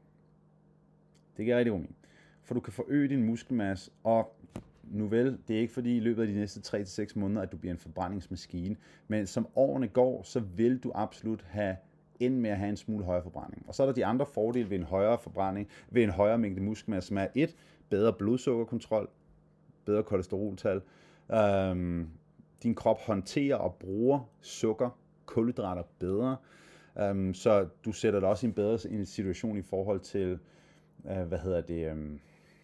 A: Det giver rigtig god mening. For du kan forøge din muskelmasse, og nu vel, det er ikke fordi i løbet af de næste tre til seks måneder, at du bliver en forbrændingsmaskine, men som årene går, så vil du absolut have end med at have en smule højere forbrænding. Og så er der de andre fordele ved en højere forbrænding, ved en højere mængde muskelmasse, som er et, bedre blodsukkerkontrol, bedre kolesteroltal. Øhm, din krop håndterer og bruger sukker, kulhydrater bedre, øhm, så du sætter dig også i en bedre situation i forhold til, øh, hvad hedder det, øhm,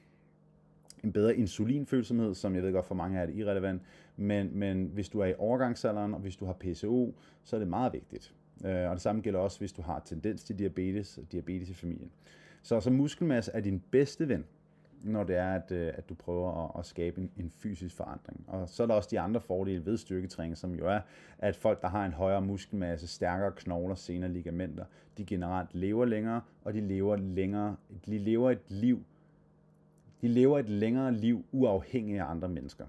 A: en bedre insulinfølsomhed, som jeg ved godt for mange er det irrelevant, men, men hvis du er i overgangsalderen, og hvis du har P C O, så er det meget vigtigt. Øh, og det samme gælder også, hvis du har tendens til diabetes, diabetes i familien. Så, så muskelmasse er din bedste ven, når det er, at, at du prøver at, at skabe en, en fysisk forandring. Og så er der også de andre fordele ved styrketræning, som jo er, at folk, der har en højere muskelmasse, stærkere knogler, senere ligamenter, de generelt lever længere, og de lever længere, de lever et liv, de lever et længere liv uafhængigt af andre mennesker.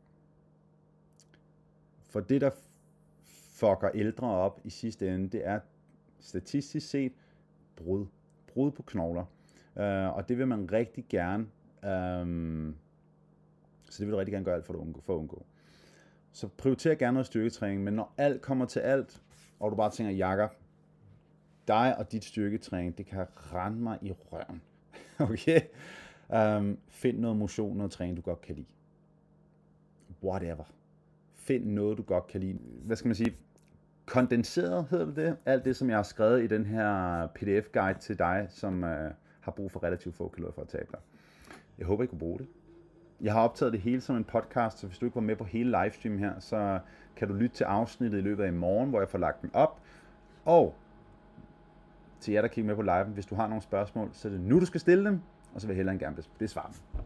A: For det, der fucker ældre op i sidste ende, det er statistisk set brud. Brud på knogler. Uh, og det vil man rigtig gerne, um, så det vil du rigtig gerne gøre alt for at undgå. For at undgå. Så prioriter gerne noget styrketræning, men når alt kommer til alt, og du bare tænker, Jakob, dig og dit styrketræning, det kan rende mig i røven. Okay? Um, find noget motion, noget træning, du godt kan lide. Whatever. Find noget, du godt kan lide. Hvad skal man sige? Kondenseret hedder det det. Alt det, som jeg har skrevet i den her P D F-guide til dig, som uh, har brug for relativt få kalorier for at tabe dig. Jeg håber, I kunne bruge det. Jeg har optaget det hele som en podcast, så hvis du ikke var med på hele livestreamen her, så kan du lytte til afsnittet i løbet af i morgen, hvor jeg får lagt den op. Og til jer, der kigger med på liven, hvis du har nogle spørgsmål, så er det nu, du skal stille dem, og så vil jeg hellere gerne besvare dem.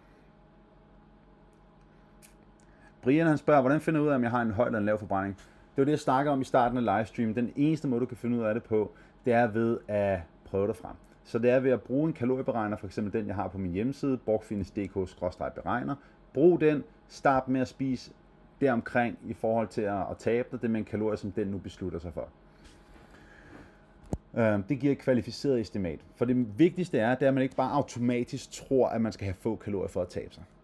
A: Brian han spørger, hvordan finder jeg ud af, om jeg har en høj eller en lav forbrænding? Det var det, jeg snakkede om i starten af livestreamen. Den eneste måde, du kan finde ud af det på, det er ved at prøve dig frem. Så det er ved at bruge en kalorieberegner, for eksempel den, jeg har på min hjemmeside, borgfitness punktum d k skråstreg beregner. Brug den, start med at spise deromkring i forhold til at, at tabe dig det med en kalorie, som den nu beslutter sig for. Det giver et kvalificeret estimat. For det vigtigste er, det er, at man ikke bare automatisk tror, at man skal have få kalorier for at tabe sig.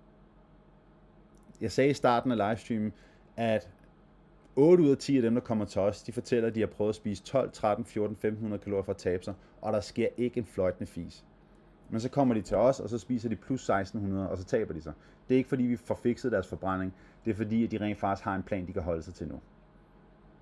A: Jeg sagde i starten af livestreamen, at otte ud af ti af dem, der kommer til os, de fortæller, at de har prøvet at spise tolv, tretten, fjorten, femten hundrede kalorier for at tabe sig, og der sker ikke en fløjtende fis. Men så kommer de til os, og så spiser de plus seksten hundrede, og så taber de sig. Det er ikke fordi, vi får fikset deres forbrænding, det er fordi, at de rent faktisk har en plan, de kan holde sig til nu.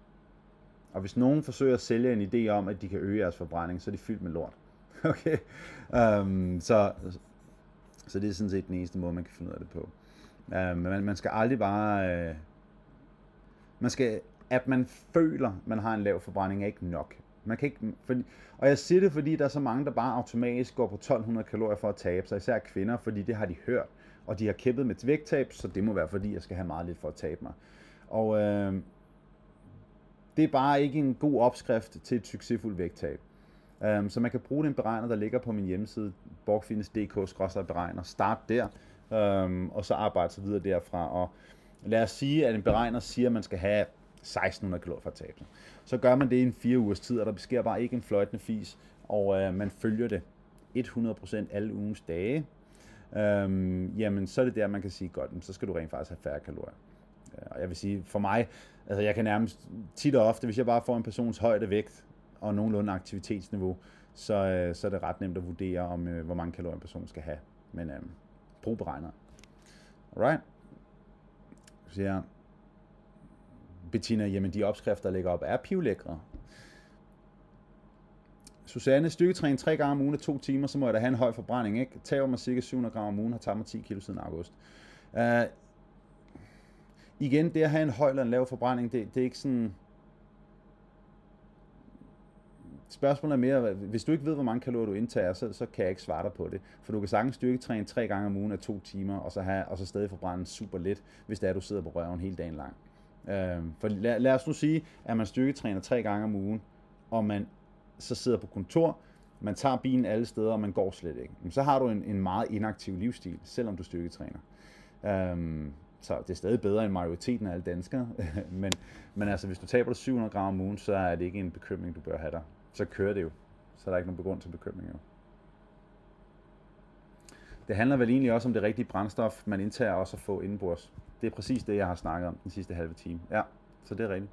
A: Og hvis nogen forsøger at sælge en idé om, at de kan øge jeres forbrænding, så er de fyldt med lort. Okay? Um, så, så det er sådan set den eneste måde, man kan finde ud af det på. Um, man, man skal aldrig bare... Uh, man skal, at man føler, man har en lav forbrænding, er ikke nok. Man kan ikke, fordi, og jeg siger det, fordi der er så mange, der bare automatisk går på tolv hundrede kalorier for at tabe sig, især kvinder, fordi det har de hørt, og de har kæmpet med vægttab, så det må være, fordi jeg skal have meget lidt for at tabe mig. Og øh, det er bare ikke en god opskrift til et succesfuldt vægttab. Um, så man kan bruge den beregner, der ligger på min hjemmeside, borgfitness punktum d k skråstreg beregner. Start der, um, og så arbejde sig videre derfra. Og lad os sige, at en beregner siger, at man skal have seksten hundrede kalorier for at tabe sig. Så gør man det i en fire ugers tid, og der sker bare ikke en fløjtende fis, og uh, man følger det hundrede procent alle ugens dage. Um, jamen, så er det der, man kan sige, godt, så skal du rent faktisk have færre kalorier. Og jeg vil sige, for mig, altså jeg kan nærmest tit og ofte, hvis jeg bare får en persons højde, vægt og nogenlunde aktivitetsniveau, så, øh, så er det ret nemt at vurdere, om øh, hvor mange kalorier en person skal have. Men øh, brug beregner. Alright. Så siger Bettina, jamen de opskrifter, der ligger op, er pivlækre. Susanne, styrketræning tre gange om ugen og to timer, så må jeg da have en høj forbrænding, ikke? Tager mig cirka syv hundrede gram om ugen, har tabt mig ti kilo siden august. Uh, igen, det at have en høj eller en lav forbrænding, det, det er ikke sådan... Spørgsmålet er mere, hvis du ikke ved, hvor mange kalorier du indtager, så, så kan jeg ikke svare dig på det. For du kan sagtens styrketræne tre gange om ugen af to timer, og så, have, og så stadig forbrænde super lidt, hvis det er, du sidder på røven hele dagen lang. Uh, for lad, lad os nu sige, at man styrketræner tre gange om ugen, og man så sidder på kontor, man tager bilen alle steder, og man går slet ikke. Så har du en, en meget inaktiv livsstil, selvom du styrketræner. Um, så det er stadig bedre end majoriteten af alle danskere. men, men altså, hvis du taber dig syv hundrede gram om ugen, så er det ikke en bekymring, du bør have der. Så kører det jo. Så er der ikke nogen begrund til bekymring jo. Det handler vel egentlig også om det rigtige brændstof, man indtager også at få indenbords. Det er præcis det, jeg har snakket om den sidste halve time. Ja, så det er rigtigt.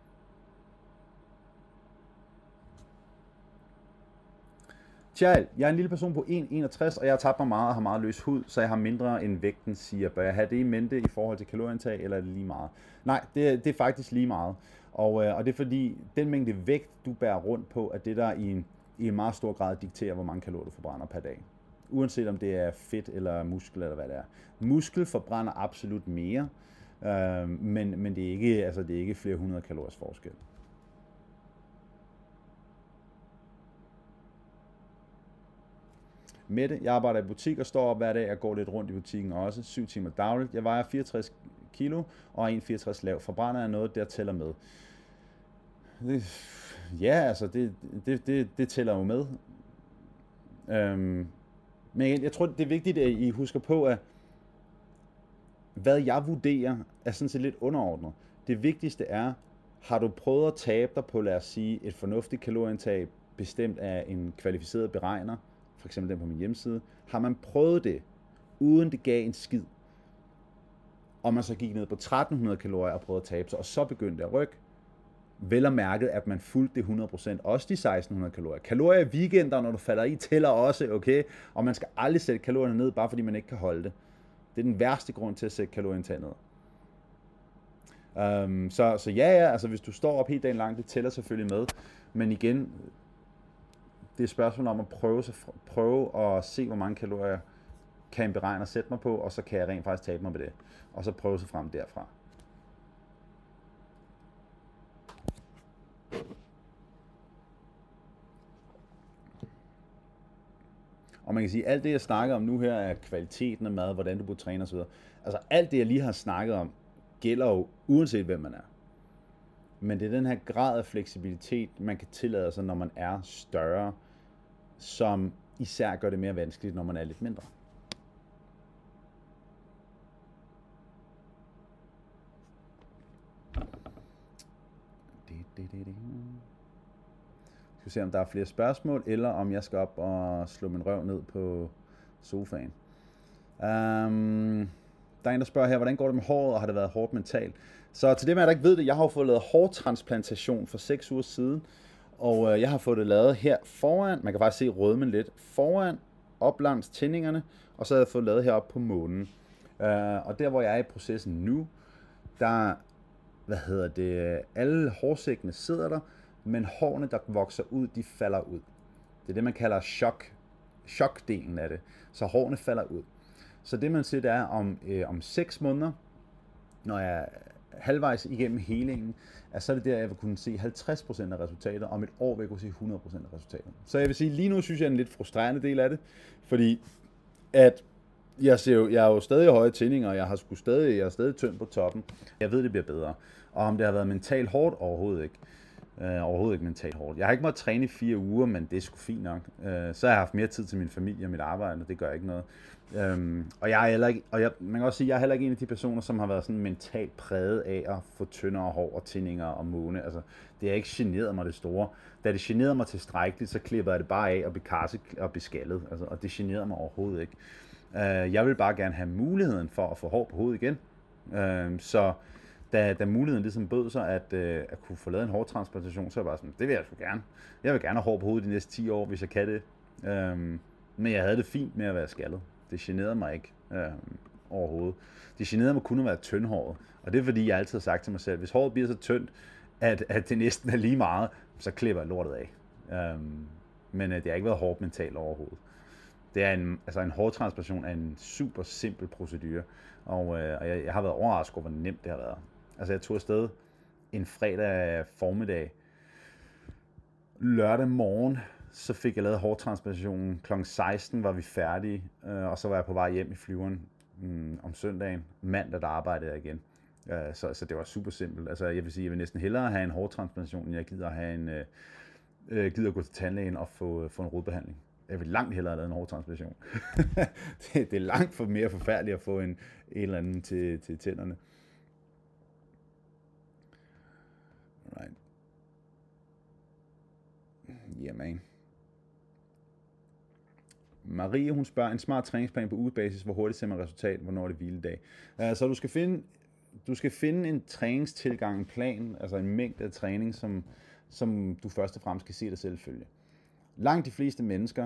A: Tjal, jeg er en lille person på en komma enogtres, og jeg har tabt mig meget og har meget løs hud, så jeg har mindre end vægten, siger. Bør jeg have det i mente i forhold til kalorieindtag, eller er det lige meget? Nej, det, det er faktisk lige meget. Og, øh, og det er fordi, den mængde vægt, du bærer rundt på, er det, der i en, i en meget stor grad dikterer, hvor mange kalorier du forbrænder per dag. Uanset om det er fedt eller muskel eller hvad det er. Muskel forbrænder absolut mere, øh, men, men det, er ikke, altså, det er ikke flere hundrede kaloriers forskel. Mette, jeg arbejder i butik og står op hver dag og går lidt rundt i butikken også, syv timer dagligt. Jeg vejer fireogtres kilo og er en komma fireogtres lav. Forbrænder er noget, der tæller med. Det, ja, altså, det, det, det, det tæller jo med. Øhm, men jeg tror, det er vigtigt, at I husker på, at hvad jeg vurderer, er sådan set lidt underordnet. Det vigtigste er, har du prøvet at tabe dig på, lad os sige, et fornuftigt kalorieindtag, bestemt af en kvalificeret beregner, for eksempel den på min hjemmeside, har man prøvet det, uden det gav en skid, og man så gik ned på tretten hundrede kalorier og prøvede at tabe sig, og så begyndte det at rykke, vel og mærket, at man fulgte det hundrede procent, også de seksten hundrede kalorier. Kalorier i weekender, når du falder i, tæller også, okay? Og man skal aldrig sætte kalorierne ned, bare fordi man ikke kan holde det. Det er den værste grund til at sætte kalorieindtag ned. Um, så, så ja, ja, altså hvis du står op hele dagen lang, det tæller selvfølgelig med, men igen, det er et spørgsmål om at prøve, prøve at se, hvor mange kalorier kan en beregner sætte mig på, og så kan jeg rent faktisk tabe mig med det. Og så prøve sig frem derfra. Og man kan sige, at alt det, jeg snakker om nu her, er kvaliteten af mad, hvordan du burde træne osv. Altså alt det, jeg lige har snakket om, gælder jo uanset hvem man er. Men det er den her grad af fleksibilitet, man kan tillade sig, når man er større, som især gør det mere vanskeligt, når man er lidt mindre. Skal vi se, om der er flere spørgsmål, eller om jeg skal op og slå min røv ned på sofaen. Um, der er en, der spørger her, hvordan går det med håret, og har det været hårdt mentalt? Så til dem, der ikke ved det, jeg har jo fået lavet hårtransplantation for seks uger siden, og jeg har fået det lavet her foran, man kan faktisk se rødmen lidt, foran, op langs tændingerne, og så har jeg fået lavet heroppe på månen. Uh, og der, hvor jeg er i processen nu, der hvad hedder det, alle hårsækkene sidder der, men hårene, der vokser ud, de falder ud. Det er det, man kalder chok, chokdelen af det. Så hårene falder ud. Så det, man siger, det er, om, øh, om seks måneder, når jeg er halvvejs igennem helingen, at så er det der, jeg vil kunne se halvtreds procent af resultatet, og om et år vil jeg kunne se hundrede procent af resultatet. Så jeg vil sige, lige nu synes jeg er en lidt frustrerende del af det, fordi at jeg, ser jo, jeg er jo stadig høje tændinger, og jeg har sgu stadig, jeg er stadig tynd på toppen. Jeg ved, det bliver bedre. Og om det har været mentalt hårdt, overhovedet ikke. Uh, overhovedet ikke mentalt hårdt. Jeg har ikke måttet træne i fire uger, men det er sgu fint nok. Uh, så har jeg haft mere tid til min familie og mit arbejde, og det gør ikke noget. Um, og jeg er heller ikke, og jeg, man kan også sige, jeg er heller ikke en af de personer, som har været sådan mentalt præget af at få tyndere hår og tændinger og måne. Altså, det har ikke generet mig det store. Da det generede mig tilstrækkeligt, så klipper jeg det bare af og blive karse og beskaldet. Altså, og det generede mig overhovedet ikke. Uh, jeg vil bare gerne have muligheden for at få hår på hovedet igen. Uh, så Da, da muligheden ligesom bød sig at, øh, at kunne få lavet en hårtransplantation, så var jeg bare sådan, det vil jeg sgu gerne. Jeg vil gerne have hår på hovedet de næste ti år, hvis jeg kan det. Øhm, men jeg havde det fint med at være skaldet. Det generede mig ikke øhm, overhovedet. Det generede mig kun at være tyndhåret. Og det er fordi, jeg altid har sagt til mig selv, hvis håret bliver så tyndt, at, at det næsten er lige meget, så klipper jeg lortet af. Øhm, men øh, det har ikke været hårdt mentalt overhovedet. Det er en, altså en hårtransplantation er en super simpel procedure, og, øh, og jeg, jeg har været overrasket over, hvor nemt det har været. Altså jeg tog afsted en fredag formiddag, lørdag morgen, så fik jeg lavet hårtransplantationen. klokken seksten var vi færdige, øh, og så var jeg på vej hjem i flyveren mm, om søndagen. Mandag der arbejdede jeg igen. Øh, så, så det var super simpelt. Altså jeg vil sige, jeg vil næsten hellere have en hårtransplantation, end jeg gider at have en, øh, gider at gå til tandlægen og få, få en rodbehandling. Jeg vil langt hellere have lavet en hårtransplantation. det, det er langt for mere forfærdeligt at få en, en eller anden til, til tænderne. Right. Yeah, man. Marie, hun spørger, en smart træningsplan på ugebasis, hvor hurtigt ser man resultat, hvornår er det hviledag? Uh, så du skal finde, du skal finde en træningstilgang, en plan, altså en mængde af træning, som, som du først og fremmest kan se dig selv følge. Langt de fleste mennesker,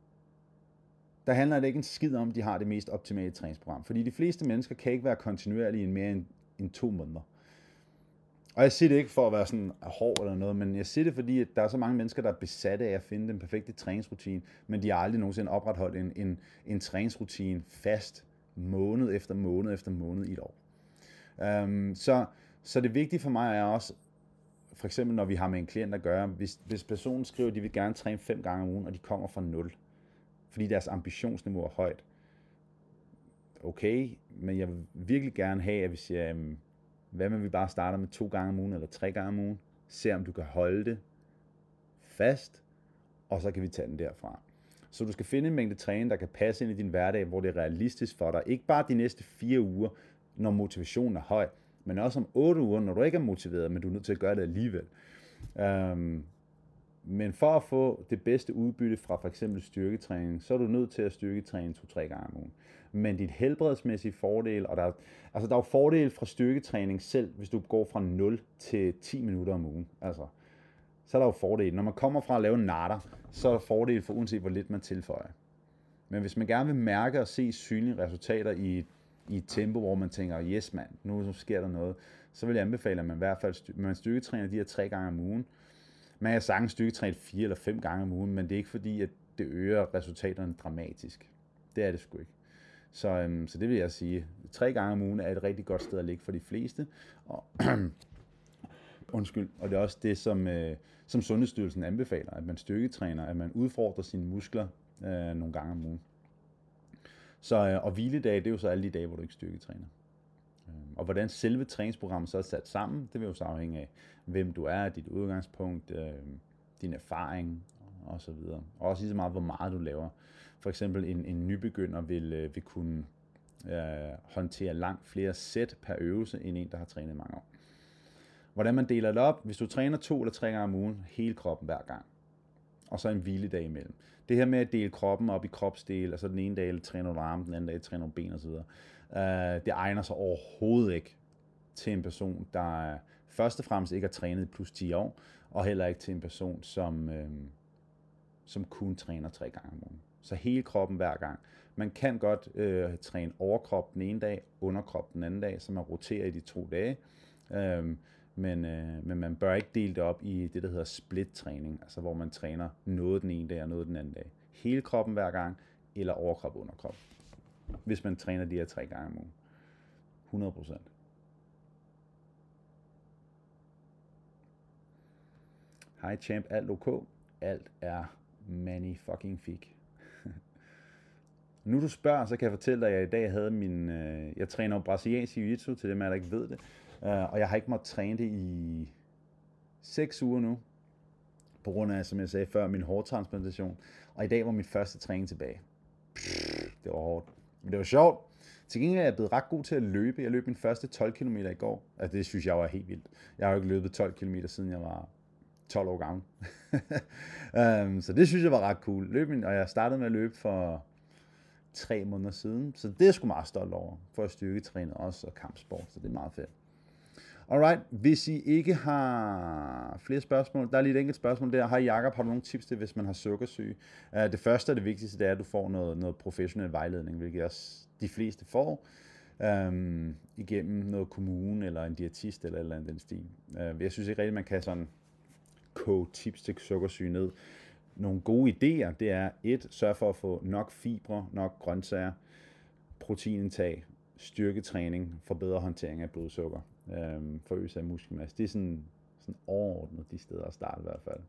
A: der handler det ikke en skid om, de har det mest optimale træningsprogram. Fordi de fleste mennesker kan ikke være kontinuerlige i mere end, end to måneder. Og jeg siger det ikke for at være sådan hård eller noget, men jeg siger det, fordi at der er så mange mennesker, der er besatte af at finde den perfekte træningsrutine, men de har aldrig nogensinde opretholdt en, en, en træningsrutine fast måned efter måned efter måned i et år. Um, så, så det vigtige for mig er også, for eksempel når vi har med en klient at gøre, hvis, hvis personen skriver, at de vil gerne træne fem gange om ugen, og de kommer fra nul, fordi deres ambitionsniveau er højt. Okay, men jeg vil virkelig gerne have, at vi siger, um, hvad med vi bare starter med to gange om ugen eller tre gange om ugen, se om du kan holde det fast, og så kan vi tage den derfra. Så du skal finde en mængde træning, der kan passe ind i din hverdag, hvor det er realistisk for dig. Ikke bare de næste fire uger, når motivationen er høj, men også om otte uger, når du ikke er motiveret, men du er nødt til at gøre det alligevel. Um, men for at få det bedste udbytte fra for eksempel styrketræning, så er du nødt til at styrketræne to-tre gange om ugen. Men dit helbredsmæssige fordel, og der, altså der er jo fordel fra styrketræning selv, hvis du går fra nul til ti minutter om ugen. Altså, så er der jo fordel. Når man kommer fra at lave natter, så er der fordel for uanset hvor lidt man tilføjer. Men hvis man gerne vil mærke og se synlige resultater i, i et tempo, hvor man tænker, yes mand, nu sker der noget, så vil jeg anbefale, at man i hvert fald styr, man styrketræner de her tre gange om ugen. Man kan sagtens styrketræne fire eller fem gange om ugen, men det er ikke fordi, at det øger resultaterne dramatisk. Det er det sgu ikke. Så, øhm, så det vil jeg sige, tre gange om ugen er et rigtig godt sted at ligge for de fleste. Og, undskyld, og det er også det, som, øh, som Sundhedsstyrelsen anbefaler, at man styrketræner, at man udfordrer sine muskler øh, nogle gange om ugen. Så, øh, og hviledag, det er jo så alle de dage, hvor du ikke styrketræner. Og hvordan selve træningsprogrammet så er sat sammen, det vil jo så afhænge af, hvem du er, dit udgangspunkt, øh, din erfaring og så videre. Og også lige så meget, hvor meget du laver. For eksempel en, en nybegynder vil, øh, vil kunne øh, håndtere langt flere sæt per øvelse, end en, der har trænet mange år. Hvordan man deler det op, hvis du træner to eller tre gange om ugen, hele kroppen hver gang. Og så en hviledag imellem. Det her med at dele kroppen op i kropsdele, altså den ene dag træner du arme, den anden dag træner du ben osv., Uh, det egner sig overhovedet ikke til en person, der først og fremmest ikke har trænet i plus ti år, og heller ikke til en person, som, uh, som kun træner tre gange om ugen. Så hele kroppen hver gang. Man kan godt uh, træne overkrop den ene dag, underkrop den anden dag, så man roterer i de to dage. Øhm, men, øh, men man bør ikke dele det op i det, der hedder split-træning, altså hvor man træner noget den ene dag og noget den anden dag. Hele kroppen hver gang, eller overkrop og underkrop. Hvis man træner de her tre gange om ugen. hundrede procent. Hej champ, alt ok? Alt er mani fucking fik. Nu du spørger, så kan jeg fortælle dig, at jeg i dag havde min... Øh, jeg træner jo brasiliansk jiu-jitsu, til dem af der ikke ved det. Uh, og jeg har ikke måttet træne det i seks uger nu. På grund af, som jeg sagde før, min hårtransplantation. Og i dag var min første træning tilbage. Pff, det var hårdt. Men det var sjovt. Til gengæld er jeg blevet ret god til at løbe. Jeg løb min første tolv kilometer i går. Altså det synes jeg var helt vildt. Jeg har jo ikke løbet tolv kilometer siden jeg var tolv år gammel. um, så det synes jeg var ret cool. Løb min, og jeg startede med at løbe for tre måneder siden. Så det er jeg sgu meget stolt over. For at styrketræne også og kampsport. Så det er meget fedt. Alright, hvis I ikke har flere spørgsmål, der er lige et enkelt spørgsmål der. Hej Jakob, har du nogle tips til, hvis man har sukkersyge? Uh, det første og det vigtigste, det er, at du får noget, noget professionel vejledning, hvilket også de fleste får, um, igennem noget kommune eller en diætist eller et eller andet den stil. Uh, jeg synes ikke rigtigt, man kan sådan koge tips til sukkersyge ned. Nogle gode idéer, det er et, sørg for at få nok fibre, nok grøntsager, proteinindtag, styrketræning, forbedre håndtering af blodsukker, øhm, forøgelse af muskelmasse. Det er sådan, sådan overordnet de steder at starte i hvert fald.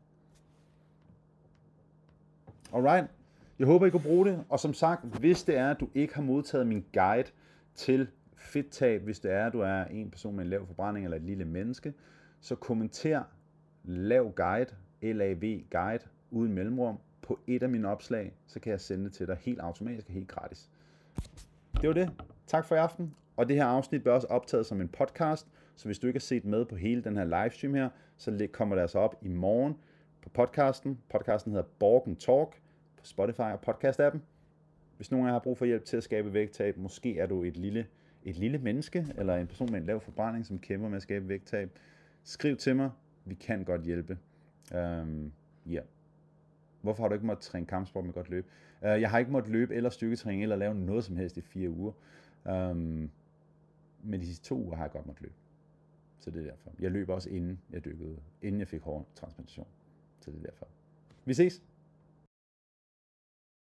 A: Alright, jeg håber I kunne bruge det, og som sagt, hvis det er, at du ikke har modtaget min guide til fedttab, hvis det er, at du er en person med en lav forbrænding eller et lille menneske, så kommenter lav guide, L A V guide, uden mellemrum, på et af mine opslag, så kan jeg sende det til dig helt automatisk og helt gratis. Det var det. Tak for i aften. Og det her afsnit bliver også optaget som en podcast, så hvis du ikke har set med på hele den her livestream her, så kommer det altså op i morgen på podcasten. Podcasten hedder Borg and Talk på Spotify og podcast-appen. Hvis nogen af jer har brug for hjælp til at skabe vægttab, måske er du et lille, et lille menneske, eller en person med en lav forbrænding, som kæmper med at skabe vægttab, skriv til mig. Vi kan godt hjælpe. Um, yeah. Hvorfor har du ikke måttet træne kampsport med godt løb? Uh, jeg har ikke måttet løbe eller styrketræning eller lave noget som helst i fire uger. Um, men de sidste to uger har jeg godt måttet løbe. Så det er derfor. Jeg løb også inden jeg dykkede, inden jeg fik hårtransplantation. Så det er derfor. Vi ses!